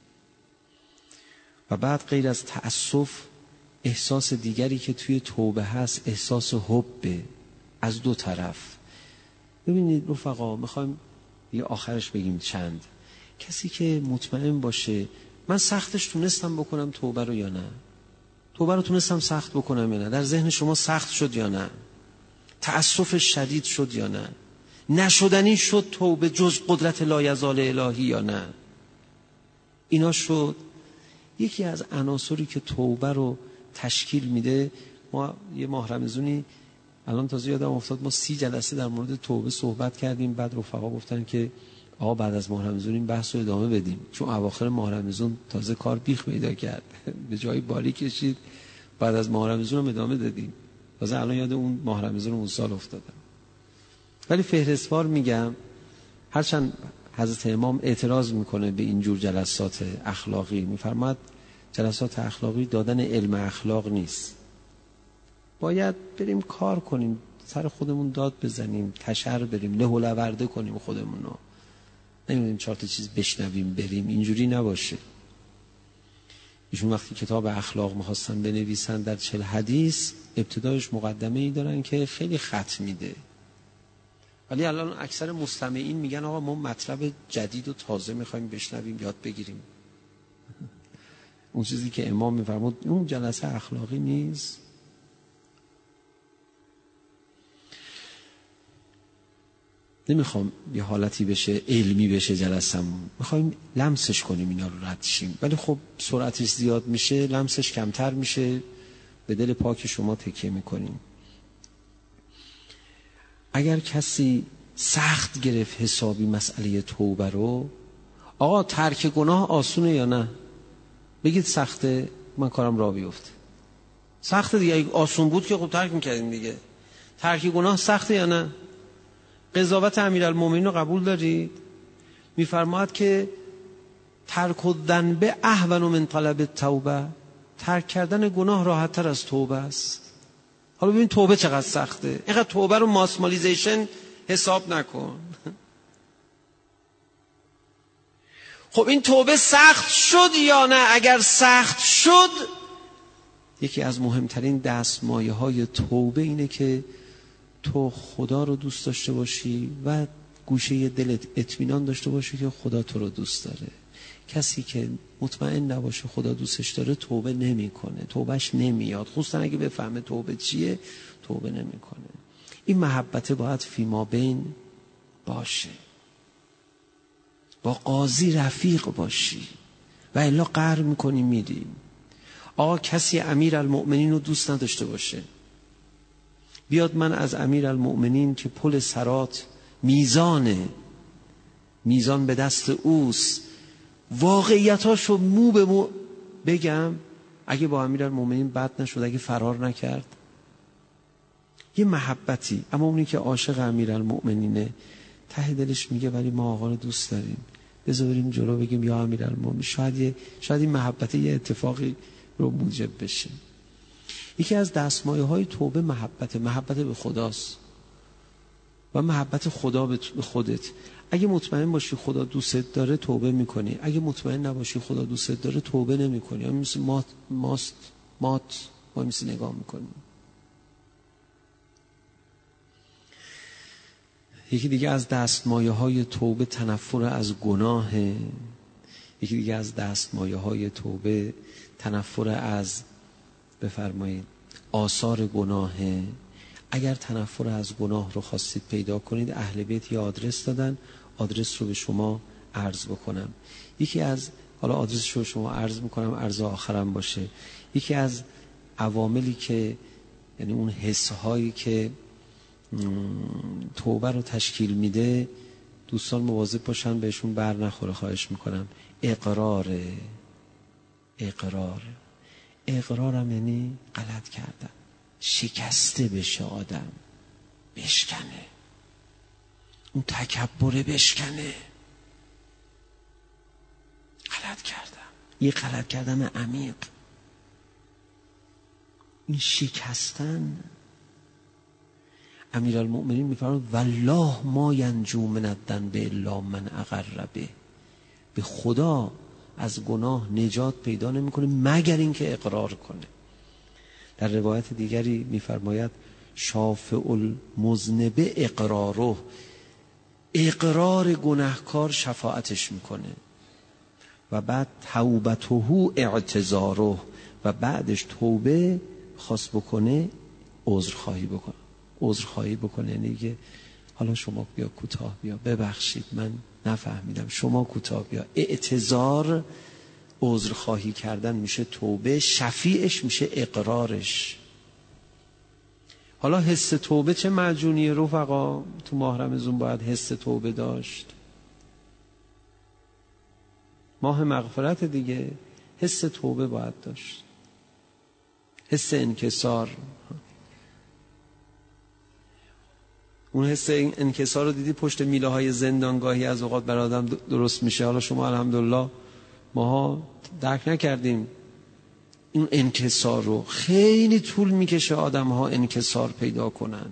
و بعد غیر از تأسف احساس دیگری که توی توبه هست احساس حبه از دو طرف. ببینید رفقا، میخوایم یه آخرش بگیم چند. کسی که مطمئن باشه من سختش تونستم بکنم توبه رو یا نه، توبه رو تونستم سخت بکنم یا نه، در ذهن شما سخت شد یا نه، تأسف شدید شد یا نه، نشدنی شد توبه جز قدرت لایزال الهی یا نه، اینا شد. یکی از عناصری که توبه رو تشکیل میده، ما یه ماه رمضانی الان تازه یادم افتاد ما سی جلسه در مورد توبه صحبت کردیم. بعد رفقا گفتن که آقا بعد از ماه رمضان این بحث رو ادامه بدیم، چون اواخر ماه رمضان تازه کار بیخ پیدا کرد به جایی باری کشید. بعد از ماه رمضان هم ادامه دادیم. تازه الان یاد اون ماه رمضان اون سال افتادم. ولی فهرستوار میگم، هرچند حضرت امام اعتراض میکنه به اینجور جلسات اخلاقی، میفرماد جلسات اخلاقی دادن علم اخلاق نیست، باید بریم کار کنیم، سر خودمون داد بزنیم، تشر بریم، له و لورده کنیم خودمون رو، نمیدونیم چهار تا چیز بشنویم بریم، اینجوری نباشه. ایشون وقتی کتاب اخلاق میخواستن بنویسن در چل حدیث، ابتدایش مقدمه ای دارن که خیلی خط میده، ولی الان اکثر مستمعین میگن آقا ما مطلب جدید و تازه میخوایم بشنویم، یاد بگیریم. اون چیزی که امام میفرمود اون جلسه اخلاقی نیست. نمیخوام یه حالتی بشه علمی بشه جلسمون، میخوایم لمسش کنیم اینا رو رد شیم، ولی خب سرعتش زیاد میشه، لمسش کمتر میشه، به دل پاک شما تکیه میکنیم. اگر کسی سخت گرفت حسابی مسئله توبه رو، آقا ترک گناه آسونه یا نه؟ بگید سخته، من کارم راه بیفته. سخته دیگه، اگه آسون بود که خب ترک میکردیم دیگه. ترک گناه سخته یا نه؟ قضاوت امیرالمومنین رو قبول دارید؟ میفرماید که ترک الذنب اهون من طلب التوبه، ترک کردن گناه راحت تر از توبه است. حالا ببین توبه چقدر سخته، اینقدر توبه رو ماسمالیزیشن حساب نکن. خب این توبه سخت شد یا نه؟ اگر سخت شد، یکی از مهمترین دستمایه های توبه اینه که تو خدا رو دوست داشته باشی و گوشه دلت اطمینان داشته باشی که خدا تو رو دوست داره. کسی که مطمئن نباشه خدا دوستش داره توبه نمیکنه، توبهش نمیاد، خصوصا اگه بفهمه توبه چیه توبه نمیکنه. این محبت باید فیما بین باشه. با قاضی رفیق باشی و الا قهر میکنی میری. آقا کسی امیر المؤمنین رو دوست نداشته باشه، بیاد من از امیر المؤمنین که پل صراط میزانه، میزان به دست اوست، واقعیتاشو مو به مو بگم، اگه با امیر المؤمنین بد نشد، اگه فرار نکرد، یه محبتی. اما اونی که عاشق امیر المؤمنینه ته دلش میگه ولی ما آقا رو دوست داریم، بذار بریم جلو بگیم یا امیر المؤمنین، شاید یه شاید این محبت یه اتفاقی رو موجب بشه. یکی از دستمایه های توبه محبت محبت به خداست و محبت خدا به خودت. اگه مطمئن باشی خدا دوستت داره توبه میکنی، اگه مطمئن نباشی خدا دوستت داره توبه نمیکنی. همین مثل مات ماست مات ما مثل نگاه میکنیم. یکی دیگه از دستمایه های توبه تنفر از گناه. یکی دیگه از دستمایه های توبه تنفر از، بفرمایید، آثار گناه. اگر تنفر از گناه رو خواستید پیدا کنید، اهل بیت یه آدرس دادن، آدرس رو به شما عرض بکنم. یکی از، حالا آدرسش رو به شما عرض میکنم، عرض آخرم باشه. یکی از عواملی که، یعنی اون حسهایی که توبه رو تشکیل میده، دوستان مواظب باشن بهشون بر نخوره، خواهش میکنم. اقرار اقرار اقرارم یعنی غلط کردم، شکسته بشه آدم، بشکنه، اون تکبره بشکنه، غلط کردم، یه غلط کردم عمیق، این شکستن. امیرالمؤمنین میفرماید والله ما ینجو من الذنب الا من اقر به، به خدا از گناه نجات پیدا نمیکنه مگر اینکه اقرار کنه. در روایت دیگری میفرماید شافع المذنب اقراره، اقرار گناهکار شفاعتش میکنه، و بعد توبته اعتذاره، و بعدش توبه خواست بکنه عذرخواهی بکنه. عذرخواهی بکنه یعنی که حالا شما بیا کوتاه بیا، ببخشید من نفهمیدم، شما کوتاه بیا. اعتذار، عذرخواهی کردن میشه توبه، شفیعش میشه اقرارش. حالا حس توبه چه معجونیه رفقا؟ تو ماه رمضان باید حس توبه داشت. ماه مغفرت دیگه، حس توبه باید داشت، حس انکسار. اون حس انکسار رو دیدی پشت میله های زندانگاهی از اوقات بر آدم درست میشه. حالا شما الحمدلله ماها درک نکردیم این انکسار رو. خیلی طول میکشه آدم ها انکسار پیدا کنن،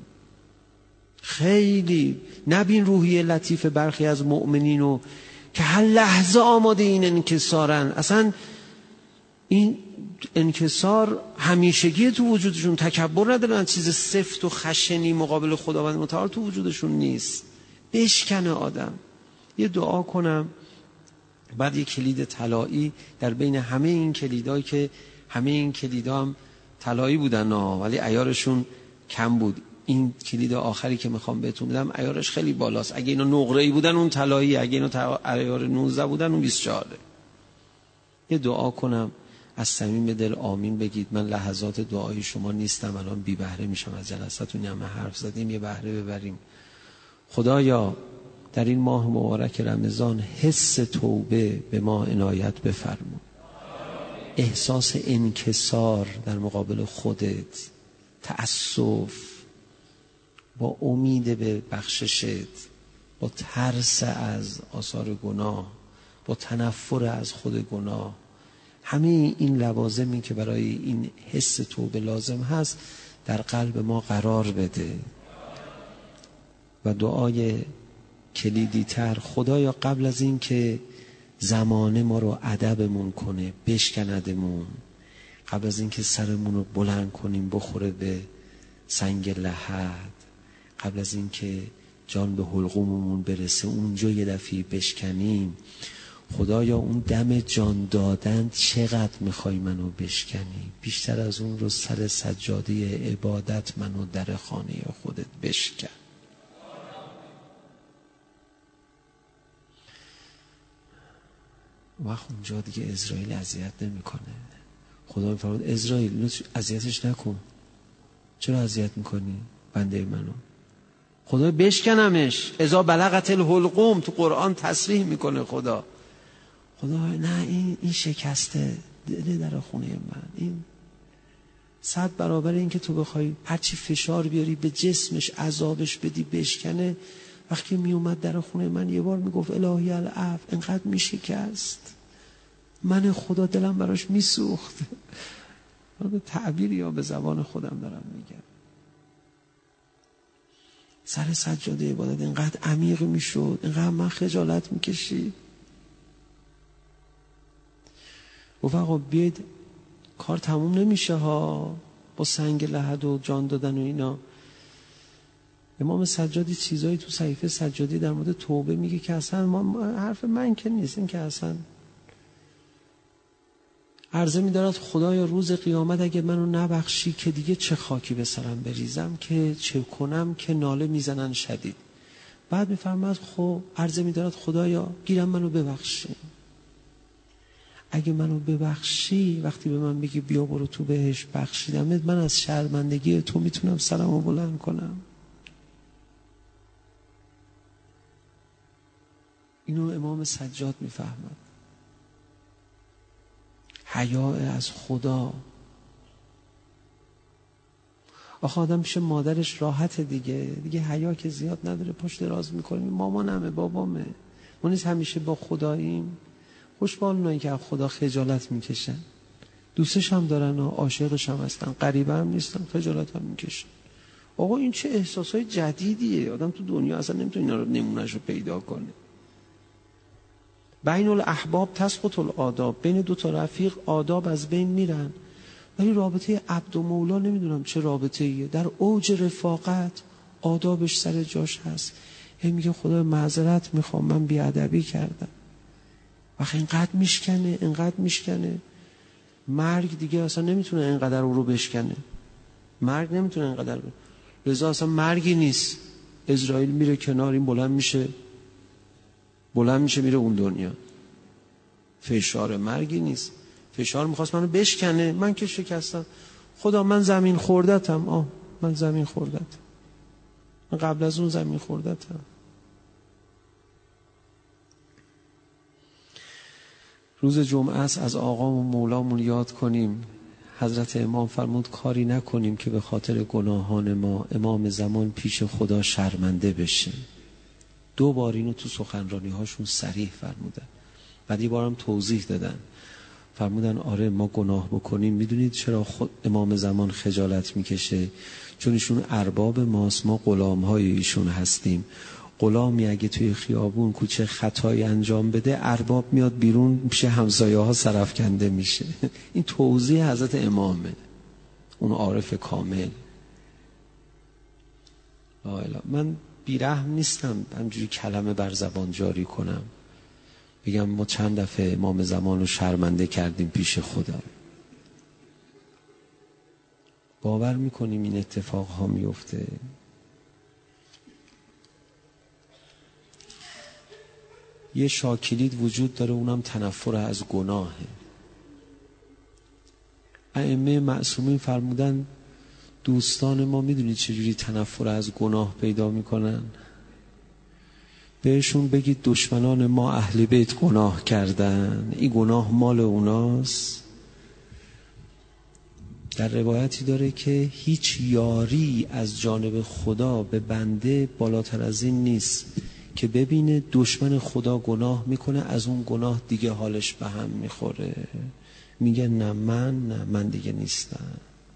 خیلی. نبین روحیه لطیف برخی از مؤمنین رو که هر لحظه آماده این انکسارن، اصلا این انکسار همیشگی تو وجودشون، تکبر ندارن، چیز سفت و خشنی مقابل خداوند متعال تو وجودشون نیست. بشکنه آدم. یه دعا کنم، بعد یه کلید طلایی در بین همه این کلیدایی که همه این کلیدا هم طلایی بودن نه، ولی عیارشون کم بود. این کلید آخری که میخوام بهتون بدم عیارش خیلی بالاست. اگه اینا نقره‌ای بودن اون طلایی، اگه اینا عیار نوزده بودن اون بیست و چهار. یه دعا کنم از صمیم دل آمین بگید. من لحظات دعای شما نیستم، الان بی بهره میشم از جلساتون. همه حرف زدیم، یه بهره ببریم. خدایا در این ماه مبارک رمضان حس توبه به ما عنایت بفرما. احساس انکسار در مقابل خودت، تأسف، با امید به بخششت، با ترس از آثار گناه، با تنفر از خود گناه، همه این لوازمی که برای این حس توبه لازم هست در قلب ما قرار بده. و دعای کلیدی تر، خدایا قبل از این که زمانه ما رو ادبمون کنه، بشکندمون، قبل از این که سرمون رو بلند کنیم بخوره به سنگ لحد، قبل از این که جان به حلقوممون برسه اونجا یه دفعه بشکنیم، خدایا اون دم جان دادن چقدر میخوای منو بشکنی، بیشتر از اون رو سر سجاده عبادت منو در خانه خودت بشکن. وقت اونجا دیگه اسرائیل اذیت نمیکنه. خدا میفرماد اسرائیل اذیتش نکن. چرا اذیت میکنی بنده منو؟ خدا بشکنمش. اذا بلغت الحلقوم تو قرآن تصریح میکنه خدا. خدا نه این این شکسته دل در خونه من، این صد برابر این که تو بخوای هرچی فشار بیاری به جسمش عذابش بدی بشکنه. وقتی می اومد در خونه من یه بار میگفت الهی العفو، انقدر میشکست من خدا دلم براش میسوخت. به تعبیر یا به زبان خودم دارم میگم. سر سجاده عبادت انقدر عمیق میشد، انقدر من خجالت میکشید. گفت آقا بیاید کار تموم نمیشه ها با سنگ لحد و جان دادن و اینا. امام سجادی چیزایی تو صحیفه سجادی در مورد توبه میگه که اصلا ما حرف من که نیست، این که اصلا عرضه می‌دارد خدایا روز قیامت اگه منو نبخشی که دیگه چه خاکی به سرم بریزم، که چه کنم که ناله میزنن شدید. بعد میفرماد خب عرضه می‌دارد خدایا گیرم منو ببخشی، اگه منو ببخشی وقتی به من بگی بیا برو تو بهش بخشیدمت، من از شرمندگی تو میتونم سرمو بلند کنم. اینو امام سجاد میفهمد. حیا از خدا. آخه آدم پیش مادرش راحت دیگه، دیگه حیا که زیاد نداره، پشت دراز میکنیم. مامانمه بابامه، ما نیست همیشه با خداییم. خوشبال اونایی که از خدا خجالت میکشن، دوستش هم دارن و عاشقش هم هستن، غریبه هم نیستن، خجالت هم میکشن. آقا این چه احساسای جدیدیه، آدم تو دنیا اصلا نمیتونه اینا رو نمونهش رو پیدا کنه. بین الاحباب تسقط الآداب، بین دو تا رفیق آداب از بین میرن. ولی رابطه عبد و مولا نمیدونم چه رابطه ایه، در اوج رفاقت آدابش سر جاش هست. هی میگه خدا معذرت میخوام من بیادبی کردم. وقتی اینقدر میشکنه اینقدر میشکنه مرگ دیگه اصلا نمیتونه اینقدر او رو بشکنه. مرگ نمیتونه اینقدر، لذا اصلا مرگی نیست. اسرائیل میره کنار، این بلند میشه بلند میشه میره اون دنیا. فشار مرگی نیست. فشار میخواست منو بشکنه، من که شکستم. خدا من زمین خوردتم. آه من زمین خوردتم، من قبل از اون زمین خوردتم. روز جمعه است، از آقا و مولامون یاد کنیم. حضرت امام فرمود کاری نکنیم که به خاطر گناهان ما امام زمان پیش خدا شرمنده بشه. دو بار اینو تو سخنرانی هاشون صریح فرمودن. بعد یه بارم توضیح دادن، فرمودن آره ما گناه بکنیم میدونید چرا خود امام زمان خجالت میکشه؟ چون ایشون ارباب ماست، ما غلام های ایشون هستیم. غلامی اگه توی خیابون کوچه خطایی انجام بده، ارباب میاد بیرون پیش همسایه ها سرفکنده میشه. این توضیح حضرت امامه، اون عارف کامل. لا اله. من بیرحم نیستم همجوری کلمه بر زبان جاری کنم بگم ما چند دفعه امام زمان رو شرمنده کردیم پیش خدا. باور میکنیم این اتفاق ها میفته. یه شاکلید وجود داره، اونم تنفر از گناهه. ائمه معصومین فرمودن دوستان ما میدونید چجوری تنفر از گناه پیدا میکنن؟ بهشون بگید دشمنان ما اهل بیت گناه کردن، این گناه مال اوناست. در روایتی داره که هیچ یاری از جانب خدا به بنده بالاتر از این نیست که ببینه دشمن خدا گناه میکنه، از اون گناه دیگه حالش به هم میخوره، میگه نه من نه من دیگه نیستم.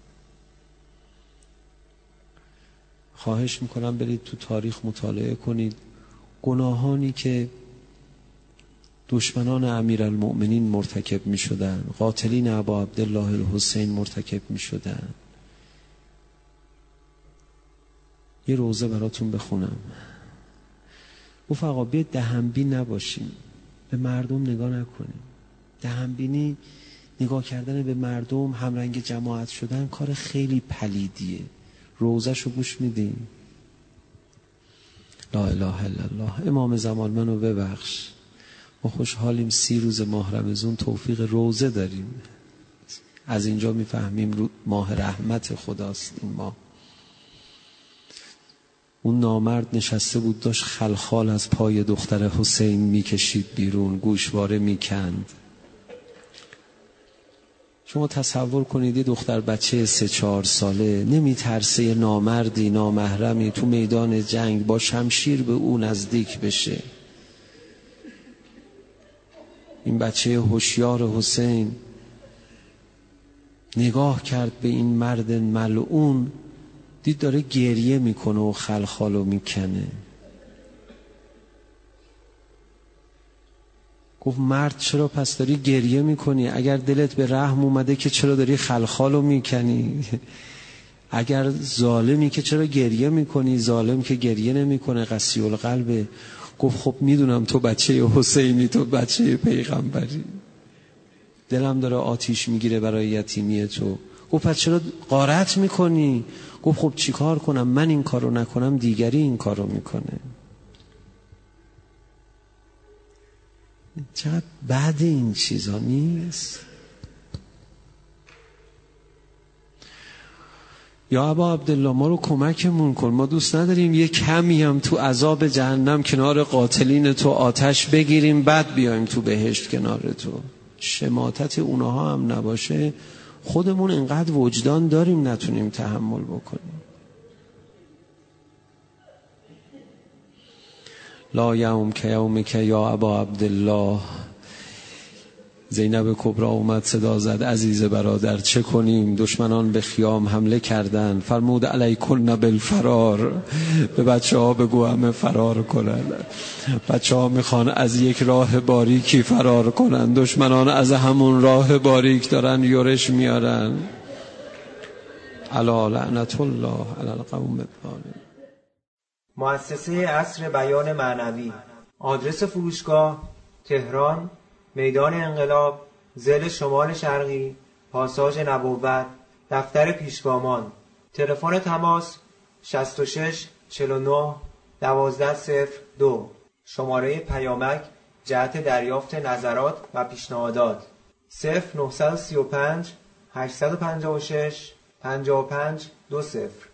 خواهش میکنم برید تو تاریخ مطالعه کنید گناهانی که دشمنان امیرالمؤمنین مرتکب میشدن، قاتلین ابا عبدالله الحسین مرتکب میشدن. یه روزه براتون بخونم. گفت آقا بیاید دهنبین نباشیم. به مردم نگاه نکنیم. دهنبینی، نگاه کردن به مردم، همرنگ جماعت شدن کار خیلی پلیدیه. روزه‌شو گوش میدیم. لا اله الا الله. امام زمان منو ببخش، ما خوشحالیم سی روز ماه رمضان توفیق روزه داریم. از اینجا میفهمیم ماه رحمت خداست این ماه. اون نامرد نشسته بود داشت خلخال از پای دختر حسین میکشید بیرون، گوشواره میکند. شما تصور کنید یه دختر بچه سه چهار ساله نمیترسه یه نامردی نامحرمی تو میدان جنگ با شمشیر به او نزدیک بشه. این بچه هوشیار حسین نگاه کرد به این مرد ملعون، دید داره گریه میکنه و خلخالو میکنه. گفت مرد چرا پس داری گریه میکنی؟ اگر دلت به رحم اومده که چرا داری خلخالو میکنی؟ اگر ظالمی که چرا گریه میکنی؟ ظالم که گریه نمیکنه، قسی القلبه. گفت خب میدونم تو بچه حسینی، تو بچه پیغمبری، دلم داره آتیش میگیره برای یتیمی تو. گفت پس چرا غارت میکنی؟ گفت خب چی کار کنم؟ من این کارو نکنم دیگری این کارو میکنه. چقدر بعد این چیزا نیست؟ یا ابا عبدالله ما رو کمکمون کن، ما دوست نداریم یه کمی هم تو عذاب جهنم کنار قاتلین تو آتش بگیریم بعد بیایم تو بهشت کنار تو. شماتت اونها هم نباشه. خودمون انقدر وجدان داریم نتونیم تحمل بکنیم. لا یوم که یوم که یا ابا عبدالله. زینب کبرا اومد صدا زد عزیز برادر چه کنیم؟ دشمنان به خیام حمله کردن. فرمود علیکن بالفرار. به بچه ها بگو همه فرار کنن. بچه ها میخوان از یک راه باریکی فرار کنن، دشمنان از همون راه باریک دارن یورش میارن. الا لعنت الله علی القوم الظالمین. مؤسسه عصر بیان معنوی. آدرس فروشگاه تهران، میدان انقلاب، ضلع شمال شرقی، پاساژ نبوت، دفتر پیشگامان. تلفن تماس شصت و شش چهل و نه دوازده صفر دو. شماره پیامک جهت دریافت نظرات و پیشنهادات صفر نه سه پنج هشت پنج شش پنج پنج دو صفر.